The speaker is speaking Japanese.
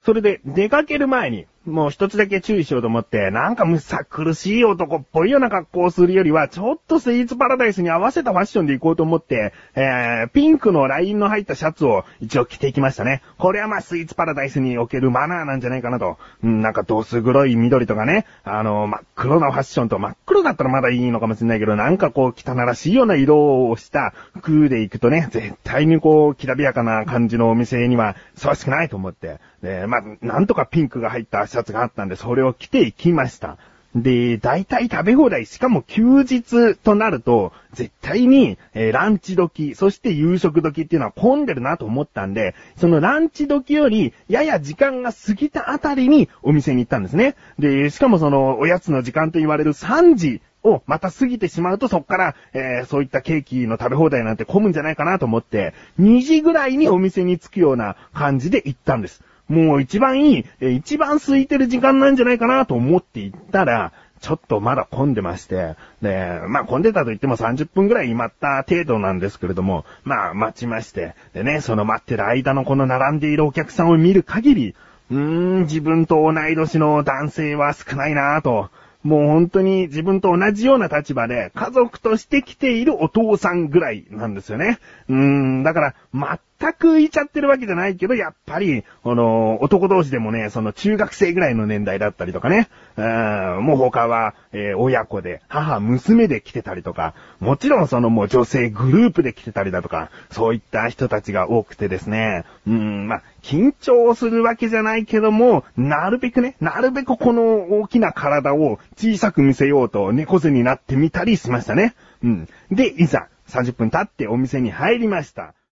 それで出かける前に、もう一つだけ注意しようと思って、なんかむさ苦しい男っぽいような格好をするよりは、ちょっとスイーツパラダイスに合わせたファッションで行こうと思って、ピンクのラインの入ったシャツを一応着ていきましたね。これはまあスイーツパラダイスにおけるマナーなんじゃないかなと。なんかどす黒い緑とかね、真っ黒なファッションと、真っ黒だったらまだいいのかもしれないけど、なんかこう汚らしいような色をした服で行くとね、絶対にこう、きらびやかな感じのお店にはふさわしくないと思って、なんとかピンクが入ったシャツがあったんで、それを着ていきました。で、大体食べ放題、しかも休日となると、絶対に、ランチ時、そして夕食時っていうのは混んでるなと思ったんで、そのランチ時より、やや時間が過ぎたあたりにお店に行ったんですね。で、しかもその、おやつの時間と言われる3時をまた過ぎてしまうと、そこから、そういったケーキの食べ放題なんて混むんじゃないかなと思って、2時ぐらいにお店に着くような感じで行ったんです。もう一番空いてる時間なんじゃないかなと思って行ったら、ちょっとまだ混んでまして、で、混んでたと言っても30分ぐらい待った程度なんですけれども、待ちまして、でね、その待ってる間のこの並んでいるお客さんを見る限り、自分と同い年の男性は少ないなぁと。もう本当に自分と同じような立場で家族として来ているお父さんぐらいなんですよね。だから全くいちゃってるわけじゃないけど、やっぱり、男同士でもね、その中学生ぐらいの年代だったりとかね。もう他は、親子で、母、娘で来てたりとか、もちろんそのもう女性グループで来てたりだとか、そういった人たちが多くてですね。緊張するわけじゃないけども、なるべくこの大きな体を小さく見せようと猫背になってみたりしましたね。で、いざ30分経ってお店に入りました。